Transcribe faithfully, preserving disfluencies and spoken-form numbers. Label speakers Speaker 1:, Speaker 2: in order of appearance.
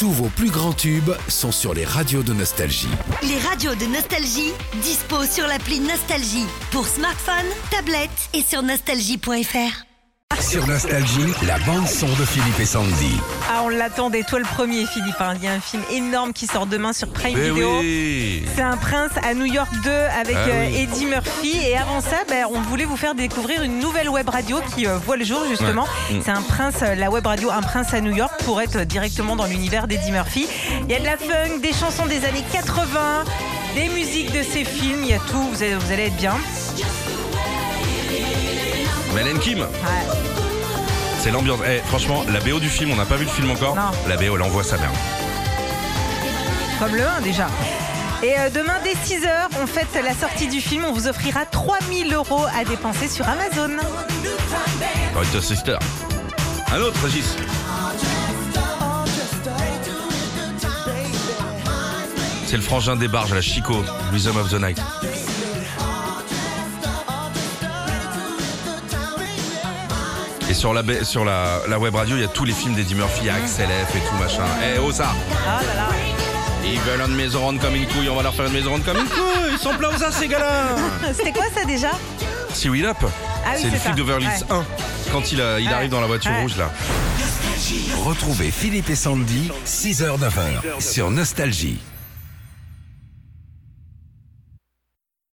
Speaker 1: Tous vos plus grands tubes sont sur les radios de Nostalgie.
Speaker 2: Les radios de Nostalgie, dispo sur l'appli Nostalgie pour smartphone, tablette et sur nostalgie point f r.
Speaker 1: Sur Nostalgie, la bande-son de Philippe et Sandy.
Speaker 3: Ah, on l'attendait, toi le premier, Philippe. hein. Il y a un film énorme qui sort demain sur Prime
Speaker 4: Mais
Speaker 3: Video.
Speaker 4: oui.
Speaker 3: C'est Un prince à New York deux avec
Speaker 4: Ah
Speaker 3: euh,
Speaker 4: oui.
Speaker 3: Eddie Murphy. Et avant ça, ben, on voulait vous faire découvrir une nouvelle web radio qui euh, voit le jour, justement.
Speaker 4: Ouais. Mm.
Speaker 3: C'est un prince, euh, la web radio Un prince à New York, pour être directement dans l'univers d'Eddie Murphy. Il y a de la funk, des chansons des années quatre-vingts, des musiques de ses films. Il y a tout, vous allez, vous allez être bien.
Speaker 4: Mel Kim.
Speaker 3: Ouais.
Speaker 4: C'est l'ambiance. Eh, franchement, la B O du film, on n'a pas vu le film encore.
Speaker 3: Non.
Speaker 4: La B O, elle envoie sa mère.
Speaker 3: Comme le un déjà. Et euh, demain dès six heures, on fête la sortie du film. On vous offrira trois mille euros à dépenser sur Amazon.
Speaker 4: Right Sister. Un autre, Régis. C'est le frangin des barges à la Chico, Rhythm of the Night. Et sur la, ba- sur la, la web radio, il y a tous les films d'Eddie Murphy, il y a Axel F et tout machin. Eh oh ça.
Speaker 3: Ah là là.
Speaker 4: Ils veulent une maison ronde comme une couille, on va leur faire une maison ronde comme une couille. Ils sont pleins aux as, ces gars-là.
Speaker 3: C'était quoi ça déjà?
Speaker 4: Seaweed Up.
Speaker 3: Ah oui,
Speaker 4: c'est le
Speaker 3: c'est
Speaker 4: flic
Speaker 3: ça.
Speaker 4: d'Overly
Speaker 3: Ouais.
Speaker 4: un. Quand il, a, il
Speaker 3: Ouais.
Speaker 4: arrive dans la voiture
Speaker 3: Ouais.
Speaker 4: rouge là.
Speaker 1: Retrouvez Philippe et Sandy, six heures neuf heures sur Nostalgie.